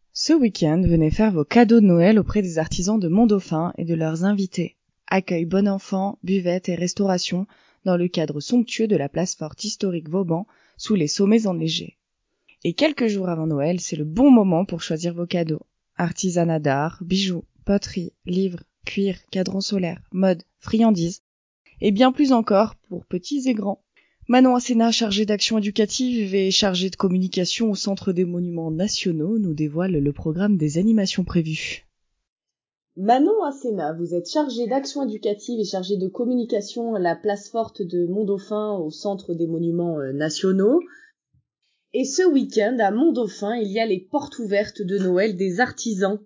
Ce week-end, venez faire vos cadeaux de Noël auprès des artisans de Mont-Dauphin et de leurs invités. Accueil bon enfant, buvette et restauration dans le cadre somptueux de la place forte historique Vauban, sous les sommets enneigés. Et quelques jours avant Noël, c'est le bon moment pour choisir vos cadeaux. Artisanat d'art, bijoux, poterie, livres, cuir, cadrans solaires, mode, friandises, et bien plus encore pour petits et grands. Manon Asséna, chargée d'action éducative et chargée de communication au Centre des Monuments Nationaux, nous dévoile le programme des animations prévues. Manon Asséna, vous êtes chargée d'action éducative et chargée de communication à la place forte de Mont-Dauphin au Centre des Monuments Nationaux. Et ce week-end, à Mont-Dauphin, il y a les portes ouvertes de Noël des artisans.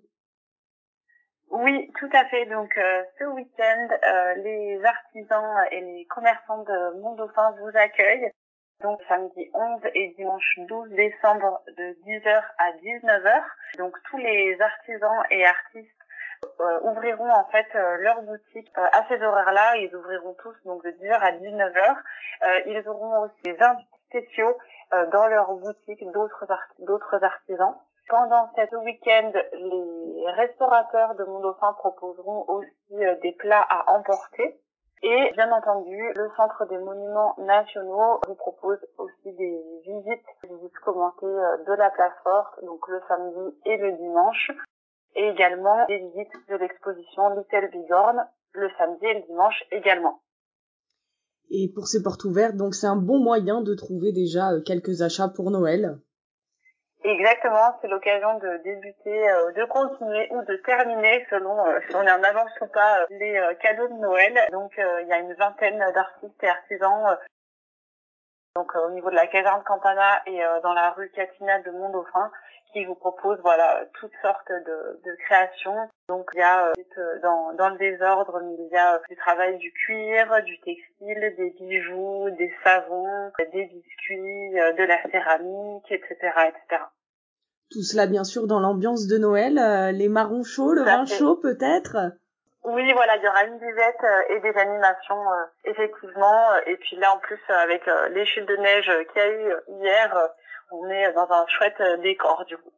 Oui, tout à fait. Donc ce week-end, les artisans et les commerçants de Mont-Dauphin vous accueillent. Donc samedi 11 et dimanche 12 décembre de 10h à 19h. Donc tous les artisans et artistes ouvriront en fait leur boutique à ces horaires-là. Ils ouvriront tous donc de 10h à 19h. Ils auront aussi des invités spéciaux dans leur boutique d'autres artisans. Pendant cet week-end, les restaurateurs de Mont-Dauphin proposeront aussi des plats à emporter. Et bien entendu, le Centre des Monuments Nationaux vous propose aussi des visites commentées de la place forte, donc le samedi et le dimanche. Et également des visites de l'exposition Little Bigorne, le samedi et le dimanche également. Et pour ces portes ouvertes, donc c'est un bon moyen de trouver déjà quelques achats pour Noël. Exactement, c'est l'occasion de débuter, de continuer ou de terminer selon si on est en avance ou pas les cadeaux de Noël. Donc il y a une vingtaine d'artistes et artisans donc au niveau de la caserne Campana et dans la rue Catinat de Mont-Dauphin qui vous proposent toutes sortes de créations. Donc il y a dans le désordre, il y a du travail du cuir, du textile, des bijoux, des savons, des biscuits, de la céramique, etc., etc. Tout cela bien sûr dans l'ambiance de Noël, les marrons chauds, le vin chaud peut-être. Oui, voilà, il y aura une buvette et des animations effectivement. Et puis là en plus avec les chutes de neige qu'il y a eu hier, on est dans un chouette décor du coup.